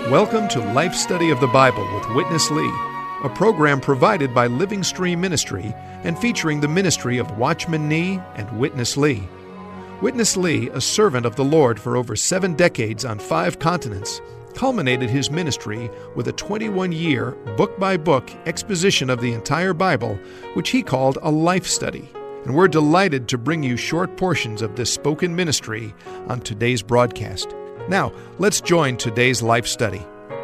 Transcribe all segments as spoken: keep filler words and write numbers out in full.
Welcome to Life Study of the Bible with Witness Lee, a program provided by Living Stream Ministry and featuring the ministry of Watchman Nee and Witness Lee. Witness Lee, a servant of the Lord for over seven decades on five continents, culminated his ministry with a twenty-one-year, book-by-book exposition of the entire Bible, which he called a life study. And we're delighted to bring you short portions of this spoken ministry on today's broadcast. Now, let's join today's life study.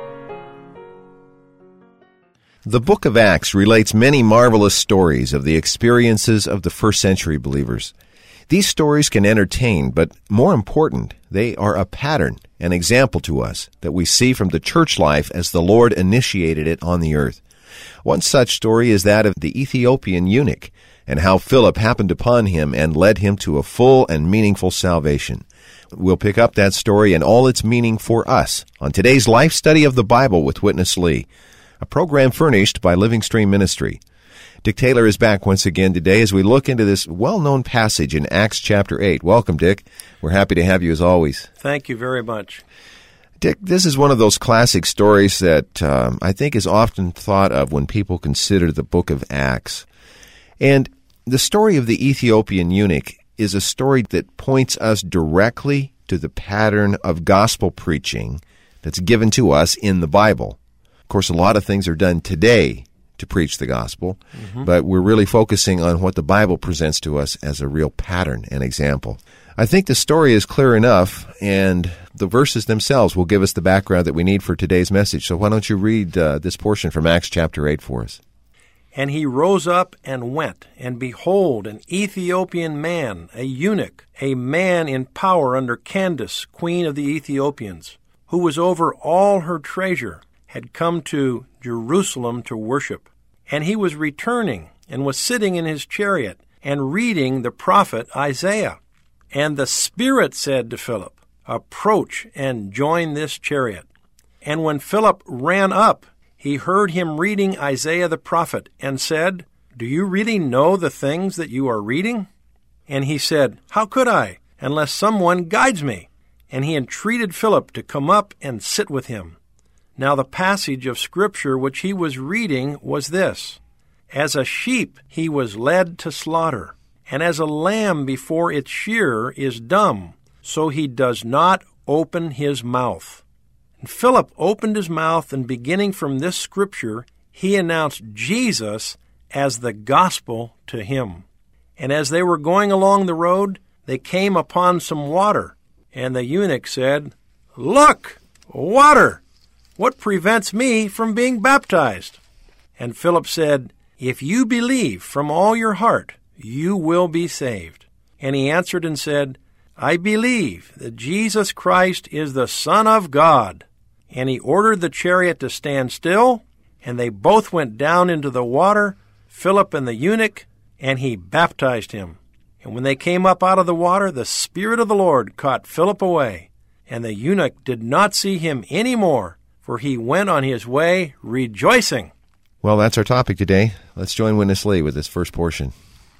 The book of Acts relates many marvelous stories of the experiences of the first century believers. These stories can entertain, but more important, they are a pattern, an example to us that we see from the church life as the Lord initiated it on the earth. One such story is that of the Ethiopian eunuch, and how Philip happened upon him and led him to a full and meaningful salvation. We'll pick up that story and all its meaning for us on today's Life Study of the Bible with Witness Lee, a program furnished by Living Stream Ministry. Dick Taylor is back once again today as we look into this well-known passage in Acts chapter eight. Welcome, Dick. We're happy to have you as always. Thank you very much. Dick, this is one of those classic stories that um, I think is often thought of when people consider the book of Acts. And the story of the Ethiopian eunuch is a story that points us directly to the pattern of gospel preaching that's given to us in the Bible. Of course, a lot of things are done today to preach the gospel, mm-hmm. but we're really focusing on what the Bible presents to us as a real pattern and example. I think the story is clear enough, and the verses themselves will give us the background that we need for today's message. So why don't you read uh, this portion from Acts chapter eight for us? And he rose up and went, and behold, an Ethiopian man, a eunuch, a man in power under Candace, queen of the Ethiopians, who was over all her treasure, had come to Jerusalem to worship. And he was returning, and was sitting in his chariot, and reading the prophet Isaiah. And the Spirit said to Philip, Approach and join this chariot. And when Philip ran up, he heard him reading Isaiah the prophet, and said, Do you really know the things that you are reading? And he said, How could I, unless someone guides me? And he entreated Philip to come up and sit with him. Now the passage of Scripture which he was reading was this: As a sheep he was led to slaughter, and as a lamb before its shearer is dumb, so he does not open his mouth. And Philip opened his mouth, and beginning from this Scripture, he announced Jesus as the gospel to him. And as they were going along the road, they came upon some water, and the eunuch said, Look, water! What prevents me from being baptized? And Philip said, If you believe from all your heart, you will be saved. And he answered and said, I believe that Jesus Christ is the Son of God. And he ordered the chariot to stand still, and they both went down into the water, Philip and the eunuch, and he baptized him. And when they came up out of the water, the Spirit of the Lord caught Philip away, and the eunuch did not see him any more, for he went on his way rejoicing. Well, that's our topic today. Let's join Witness Lee with this first portion.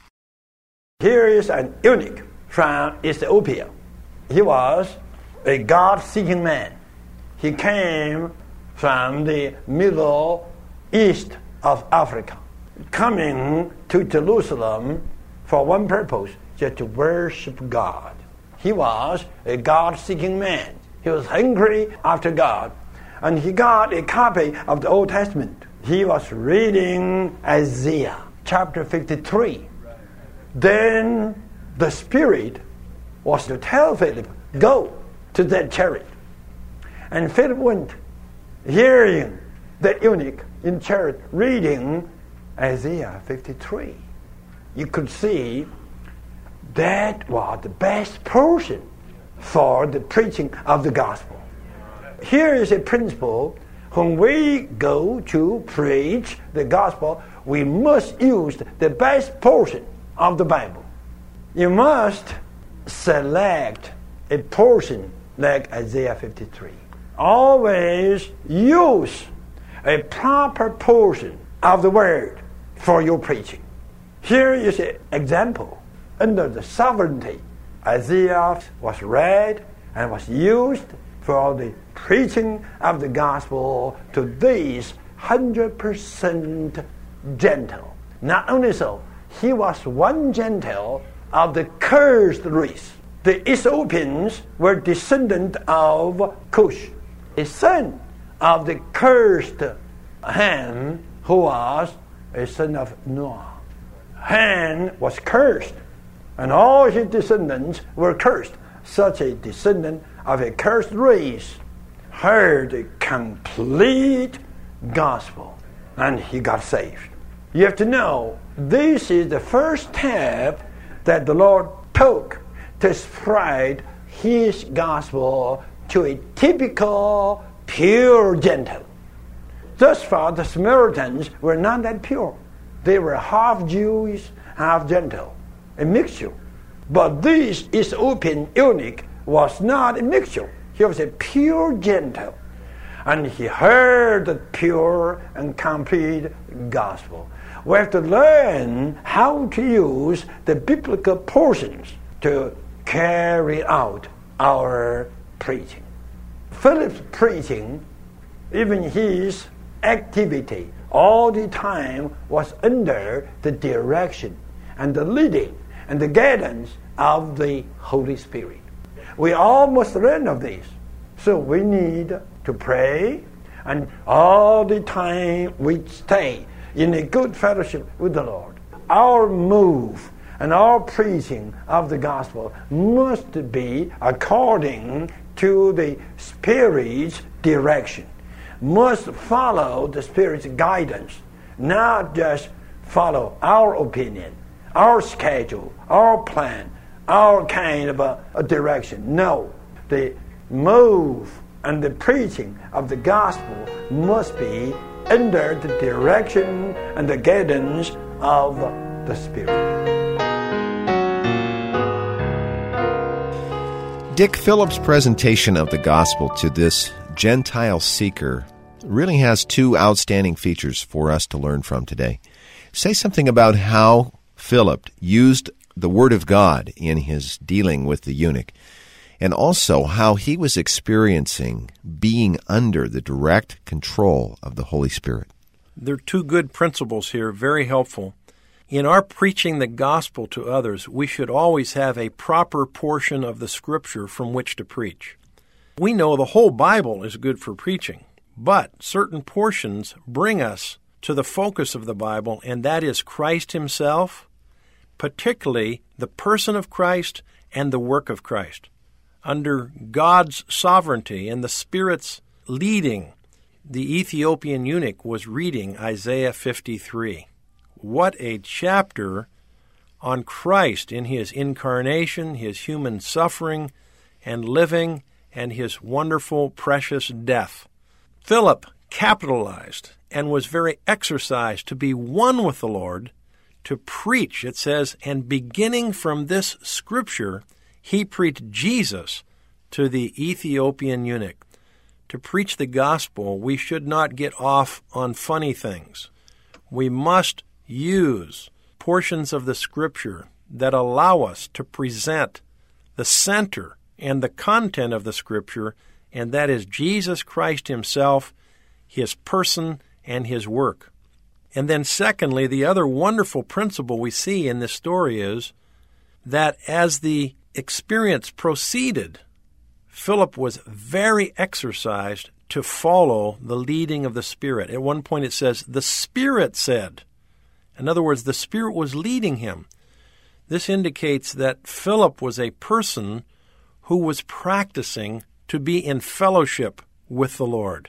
Here is an eunuch from Ethiopia. He was a God-seeking man. He came from the Middle East of Africa, coming to Jerusalem for one purpose, just to worship God. He was a God-seeking man. He was hungry after God, and he got a copy of the Old Testament. He was reading Isaiah chapter fifty-three. Then the Spirit was to tell Philip, go to that chariot. And Philip went, hearing that eunuch in chariot reading Isaiah fifty-three. You could see that was the best portion for the preaching of the gospel. Here is a principle: when we go to preach the gospel, we must use the best portion of the Bible. You must select a portion like Isaiah fifty-three. Always use a proper portion of the word for your preaching. Here is an example. Under the sovereignty, Isaiah was read and was used for the preaching of the gospel to these one hundred percent Gentile. Not only so, he was one Gentile of the cursed race. The Ethiopians were descendants of Cush, a son of the cursed Ham, who was a son of Noah. Ham was cursed, and all his descendants were cursed. Such a descendant of a cursed race heard a complete gospel, and he got saved. You have to know, this is the first step that the Lord took to spread his gospel to a typical pure Gentile. Thus far, the Samaritans were not that pure. They were half Jewish, half Gentile, a mixture. But this Ethiopian eunuch was not a mixture. He was a pure Gentile. And he heard the pure and complete gospel. We have to learn how to use the biblical portions to carry out our preaching. Philip's preaching, even his activity, all the time was under the direction and the leading and the guidance of the Holy Spirit. We all must learn of this. So we need to pray, and all the time we stay in a good fellowship with the Lord. Our move and our preaching of the gospel must be according to the Spirit's direction, must follow the Spirit's guidance, not just follow our opinion, our schedule, our plan, our kind of a, a direction. No, the move and the preaching of the gospel must be under the direction and the guidance of the Spirit. Dick, Philip's presentation of the gospel to this Gentile seeker really has two outstanding features for us to learn from today. Say something about how Philip used the Word of God in his dealing with the eunuch, and also how he was experiencing being under the direct control of the Holy Spirit. There are two good principles here, very helpful. In our preaching the gospel to others, we should always have a proper portion of the Scripture from which to preach. We know the whole Bible is good for preaching, but certain portions bring us to the focus of the Bible, and that is Christ himself, particularly the person of Christ and the work of Christ. Under God's sovereignty and the Spirit's leading, the Ethiopian eunuch was reading Isaiah fifty-three. What a chapter on Christ in his incarnation, his human suffering and living, and his wonderful, precious death. Philip capitalized and was very exercised to be one with the Lord, to preach, it says, and beginning from this scripture, he preached Jesus to the Ethiopian eunuch. To preach the gospel, we should not get off on funny things. We must use portions of the Scripture that allow us to present the center and the content of the Scripture, and that is Jesus Christ himself, his person, and his work. And then secondly, the other wonderful principle we see in this story is that as the experience proceeded, Philip was very exercised to follow the leading of the Spirit. At one point it says, the Spirit said. In other words, the Spirit was leading him. This indicates that Philip was a person who was practicing to be in fellowship with the Lord.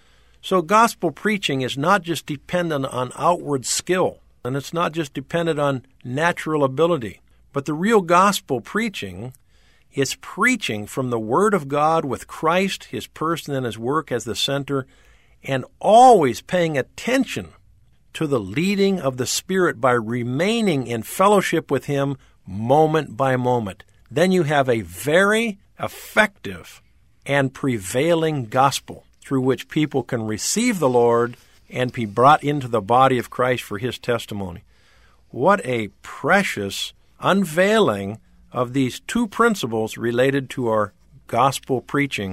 So gospel preaching is not just dependent on outward skill, and it's not just dependent on natural ability, but the real gospel preaching is preaching from the Word of God with Christ, his person and his work as the center, and always paying attention to the leading of the Spirit by remaining in fellowship with him moment by moment. Then you have a very effective and prevailing gospel through which people can receive the Lord and be brought into the body of Christ for his testimony. What a precious unveiling of these two principles related to our gospel preaching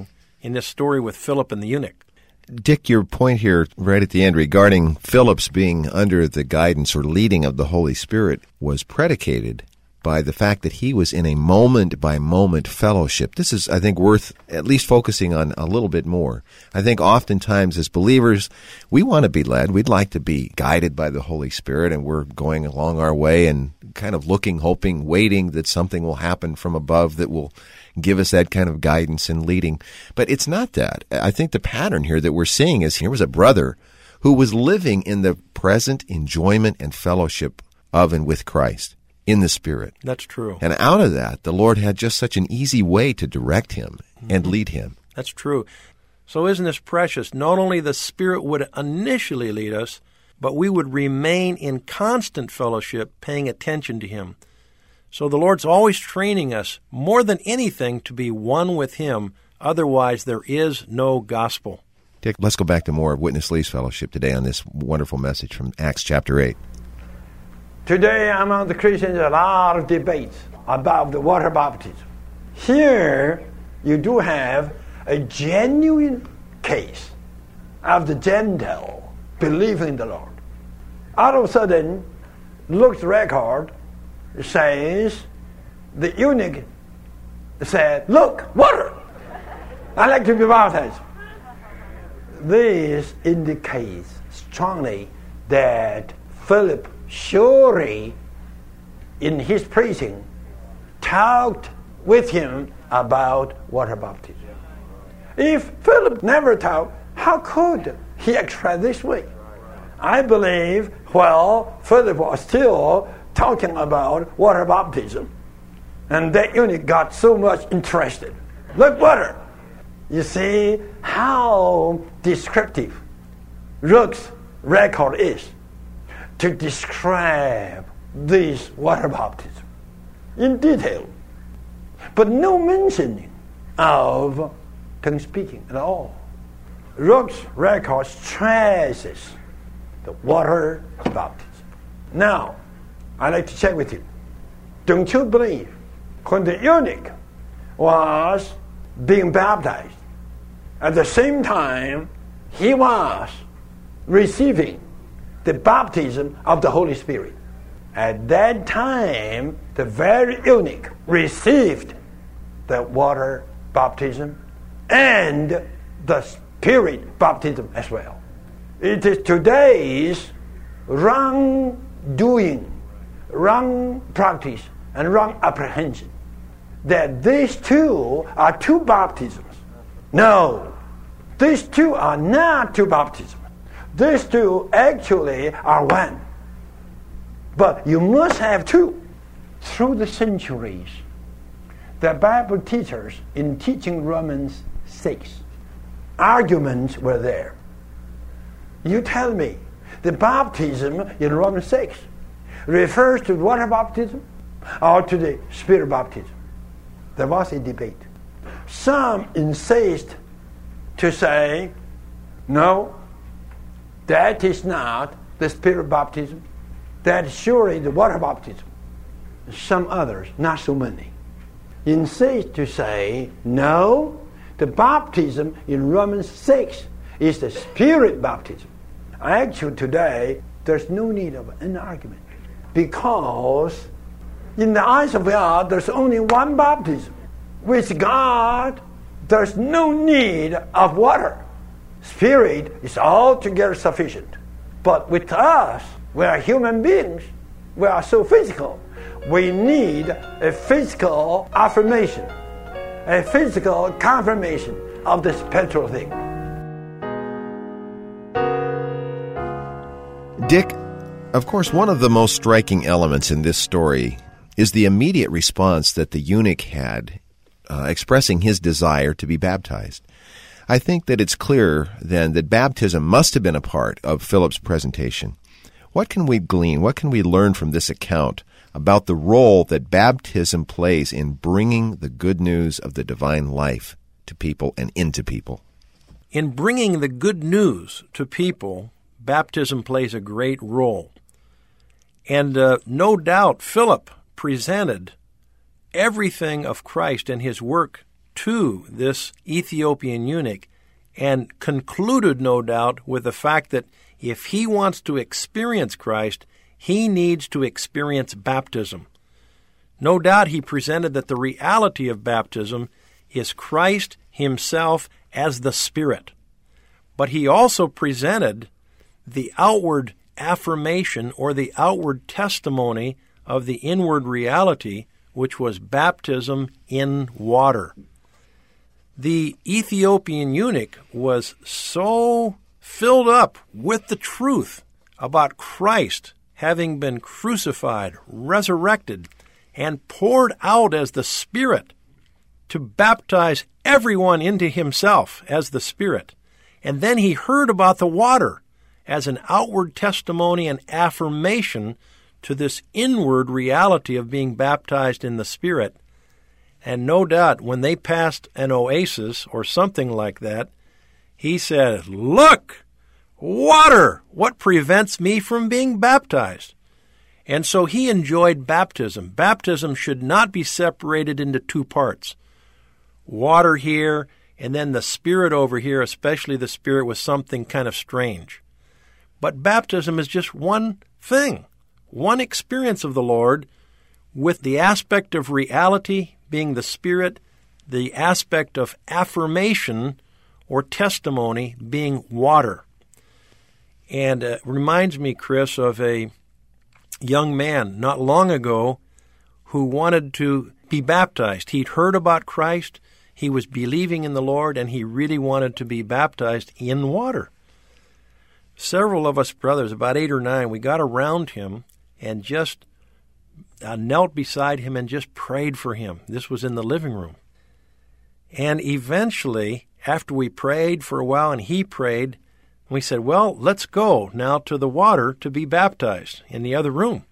in this story with Philip and the eunuch. Dick, your point here right at the end regarding Philip's being under the guidance or leading of the Holy Spirit was predicated by the fact that he was in a moment-by-moment fellowship. This is, I think, worth at least focusing on a little bit more. I think oftentimes as believers, we want to be led. We'd like to be guided by the Holy Spirit, and we're going along our way and kind of looking, hoping, waiting that something will happen from above that will give us that kind of guidance and leading. But it's not that. I think the pattern here that we're seeing is here was a brother who was living in the present enjoyment and fellowship of and with Christ in the Spirit. That's true. And out of that, the Lord had just such an easy way to direct him mm-hmm. and lead him. That's true. So isn't this precious? Not only the Spirit would initially lead us, but we would remain in constant fellowship, paying attention to him. So the Lord's always training us, more than anything, to be one with him. Otherwise, there is no gospel. Dick, let's go back to more of Witness Lee's fellowship today on this wonderful message from Acts chapter eight. Today, among the Christians, a lot of debates about the water baptism. Here, you do have a genuine case of the Gentile believing in the Lord. All of a sudden, Luke's record says the eunuch said, "Look, water! I'd like to be baptized." This indicates strongly that Philip surely, in his preaching, talked with him about water baptism. If Philip never talked, how could he express this way? I believe, well, Philip was still talking about water baptism, and that eunuch got so much interested. Look, water! You see how descriptive Luke's record is to describe this water baptism in detail, but no mentioning of tongue speaking at all. Luke's record stresses the water baptism. Now, I'd like to check with you. Don't you believe when the eunuch was being baptized, at the same time he was receiving the baptism of the Holy Spirit? At that time, the very eunuch received the water baptism and the Spirit baptism as well. It is today's wrongdoing, wrong practice, and wrong apprehension that these two are two baptisms. No, these two are not two baptisms. These two actually are one. But you must have two. Through the centuries, the Bible teachers, in teaching Romans six, arguments were there. You tell me, the baptism in Romans six refers to water baptism or to the Spirit baptism? There was a debate. Some insist to say, no, that is not the Spirit baptism. That is surely the water baptism. Some others, not so many, insist to say, no, the baptism in Romans six is the Spirit baptism. Actually, today, there's no need of an argument, because in the eyes of God, there's only one baptism. With God, there's no need of water. Spirit is altogether sufficient. But with us, we are human beings. We are so physical. We need a physical affirmation, a physical confirmation of the spiritual thing. Dick, of course, one of the most striking elements in this story is the immediate response that the eunuch had, uh, expressing his desire to be baptized. I think that it's clear, then, that baptism must have been a part of Philip's presentation. What can we glean, what can we learn from this account about the role that baptism plays in bringing the good news of the divine life to people and into people? In bringing the good news to people, baptism plays a great role. And uh, no doubt Philip presented everything of Christ and his work to this Ethiopian eunuch and concluded, no doubt, with the fact that if he wants to experience Christ, he needs to experience baptism. No doubt he presented that the reality of baptism is Christ himself as the Spirit. But he also presented the outward affirmation or the outward testimony of the inward reality, which was baptism in water. The Ethiopian eunuch was so filled up with the truth about Christ having been crucified, resurrected, and poured out as the Spirit to baptize everyone into himself as the Spirit. And then he heard about the water as an outward testimony and affirmation to this inward reality of being baptized in the Spirit. And no doubt when they passed an oasis or something like that, he said, "Look, water! What prevents me from being baptized?" And so he enjoyed baptism. Baptism should not be separated into two parts. Water here, and then the Spirit over here, especially the Spirit was something kind of strange. But baptism is just one thing, one experience of the Lord, with the aspect of reality being the Spirit, the aspect of affirmation or testimony being water. And it reminds me, Chris, of a young man not long ago who wanted to be baptized. He'd heard about Christ, he was believing in the Lord, and he really wanted to be baptized in water. Several of us brothers, about eight or nine, we got around him and just uh, knelt beside him and just prayed for him. This was in the living room. And eventually, after we prayed for a while and he prayed, we said, well, let's go now to the water to be baptized in the other room.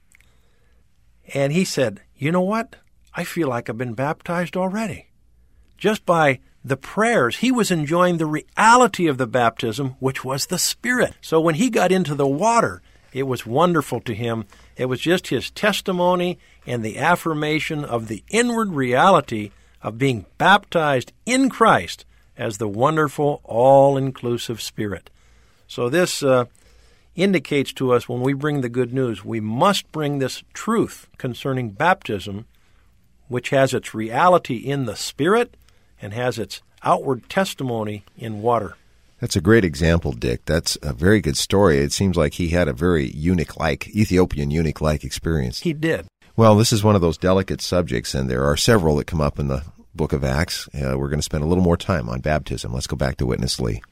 And he said, you know what? I feel like I've been baptized already. Just by the prayers, he was enjoying the reality of the baptism, which was the Spirit. So when he got into the water, it was wonderful to him. It was just his testimony and the affirmation of the inward reality of being baptized in Christ as the wonderful, all-inclusive Spirit. So this uh, indicates to us when we bring the good news, we must bring this truth concerning baptism, which has its reality in the Spirit and has its outward testimony in water. That's a great example, Dick. That's a very good story. It seems like he had a very eunuch-like, Ethiopian eunuch-like experience. He did. Well, this is one of those delicate subjects, and there are several that come up in the book of Acts. Uh, we're going to spend a little more time on baptism. Let's go back to Witness Lee.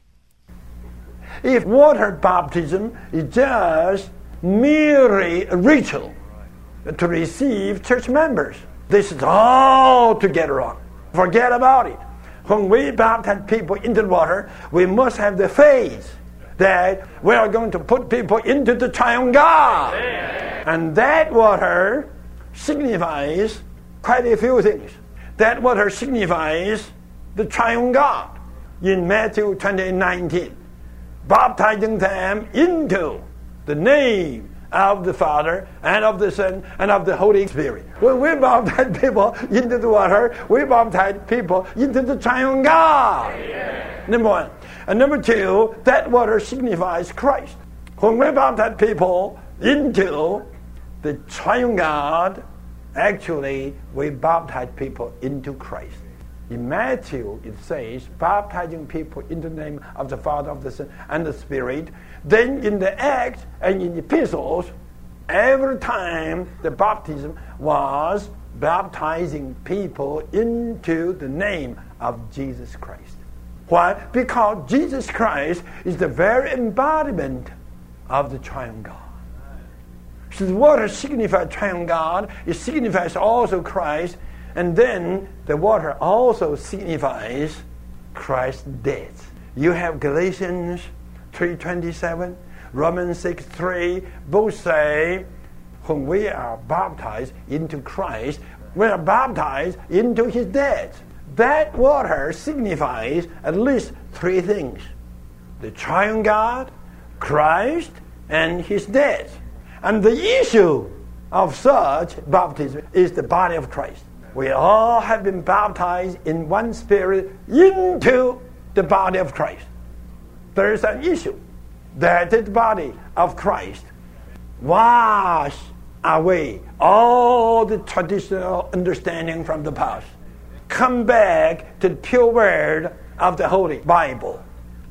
If water baptism is just merely a ritual to receive church members, this is altogether wrong. Forget about it. When we baptize people into the water, we must have the faith that we are going to put people into the triune God. And that water signifies quite a few things. That water signifies the triune God. In Matthew twenty nineteen, baptizing them into the name of the Father and of the Son and of the Holy Spirit. When we baptize people into the water, we baptize people into the triune God. Yeah. Number one. And number two, that water signifies Christ. When we baptize people into the triune God, actually we baptize people into Christ. In Matthew, it says, baptizing people into the name of the Father, of the Son, and the Spirit. Then in the Acts and in the epistles, every time the baptism was baptizing people into the name of Jesus Christ. Why? Because Jesus Christ is the very embodiment of the triune God. So the water signifies triune God. It signifies also Christ. And then the water also signifies Christ's death. You have Galatians three twenty-seven, Romans six three, both say when we are baptized into Christ, we are baptized into his death. That water signifies at least three things: the triune God, Christ, and his death. And the issue of such baptism is the body of Christ. We all have been baptized in one Spirit into the body of Christ. There is an issue that the body of Christ wash away all the traditional understanding from the past. Come back to the pure word of the Holy Bible.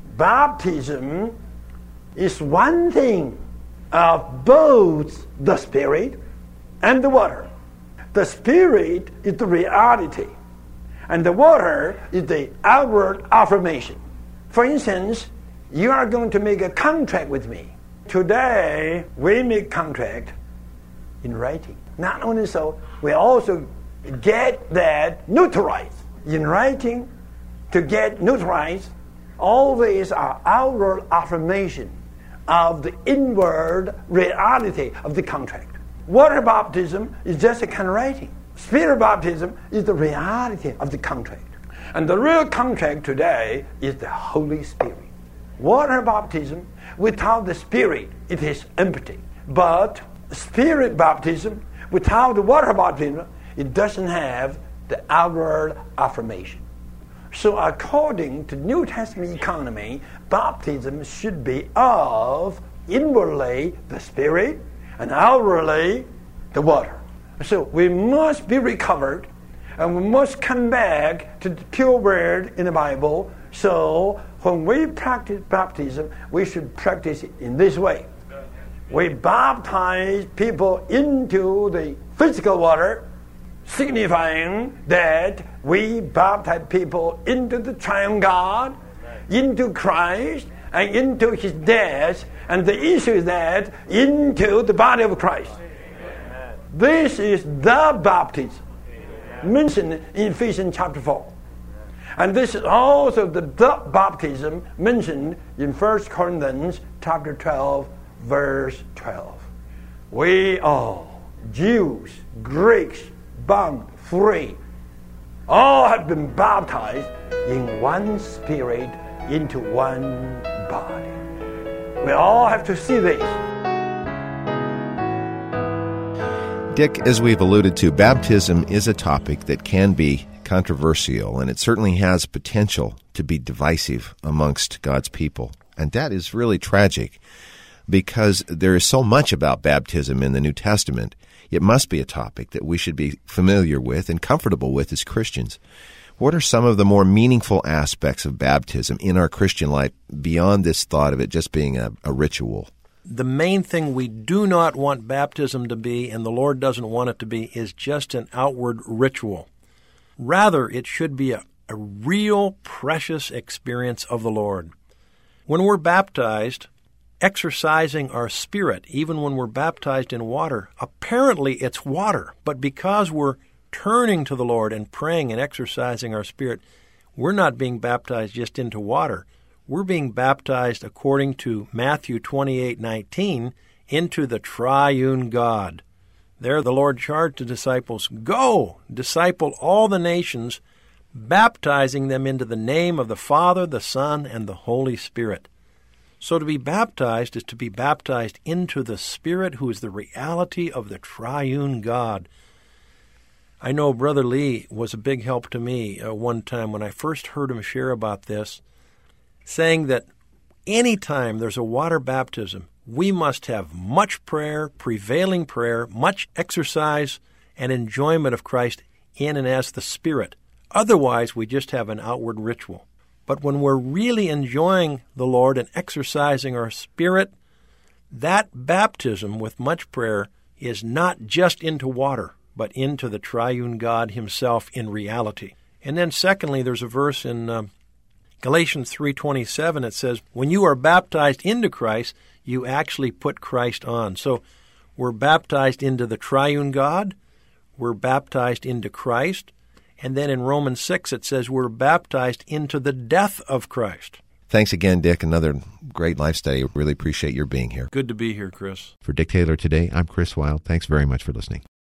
Baptism is one thing of both the Spirit and the water. The Spirit is the reality, and the water is the outward affirmation. For instance, you are going to make a contract with me. Today, we make contract in writing. Not only so, we also get that notarized in writing. To get notarized, all these are outward affirmation of the inward reality of the contract. Water baptism is just a kind of writing. Spirit baptism is the reality of the contract. And the real contract today is the Holy Spirit. Water baptism, without the Spirit, it is empty. But Spirit baptism, without the water baptism, it doesn't have the outward affirmation. So according to New Testament economy, baptism should be of inwardly the Spirit and outwardly the water. So we must be recovered, and we must come back to the pure word in the Bible. So when we practice baptism, we should practice it in this way. We baptize people into the physical water, signifying that we baptize people into the triune God, into Christ, and into His death, and the issue is that into the body of Christ. Amen. This is the baptism mentioned in Ephesians chapter four. And this is also the, the baptism mentioned in First Corinthians chapter twelve, verse twelve. We all, Jews, Greeks, bond, free, all have been baptized in one Spirit into one body. We all have to see this. Dick, as we've alluded to, baptism is a topic that can be controversial, and it certainly has potential to be divisive amongst God's people. And that is really tragic, because there is so much about baptism in the New Testament. It must be a topic that we should be familiar with and comfortable with as Christians. What are some of the more meaningful aspects of baptism in our Christian life beyond this thought of it just being a, a ritual? The main thing we do not want baptism to be, and the Lord doesn't want it to be, is just an outward ritual. Rather, it should be a, a real, precious experience of the Lord. When we're baptized, exercising our spirit, even when we're baptized in water, apparently it's water, but because we're turning to the Lord and praying and exercising our spirit, we're not being baptized just into water. We're being baptized according to Matthew twenty-eight nineteen into the triune God. There the Lord charged the disciples, "Go, disciple all the nations, baptizing them into the name of the Father, the Son, and the Holy Spirit." So to be baptized is to be baptized into the Spirit, who is the reality of the triune God. I know Brother Lee was a big help to me uh, one time when I first heard him share about this, saying that any time there's a water baptism, we must have much prayer, prevailing prayer, much exercise, and enjoyment of Christ in and as the Spirit. Otherwise, we just have an outward ritual. But when we're really enjoying the Lord and exercising our spirit, that baptism with much prayer is not just into water, but into the triune God Himself in reality. And then secondly, there's a verse in uh, Galatians three twenty-seven. It says, when you are baptized into Christ, you actually put Christ on. So we're baptized into the triune God, we're baptized into Christ, and then in Romans six it says we're baptized into the death of Christ. Thanks again, Dick. Another great life study. Really appreciate your being here. Good to be here, Chris. For Dick Taylor Today, I'm Chris Wilde. Thanks very much for listening.